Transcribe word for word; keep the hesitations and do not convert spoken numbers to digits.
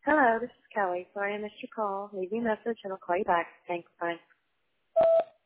Hello, this is Kelly. Sorry I missed your call. Leave me a message and I'll call you back. Thanks. Bye.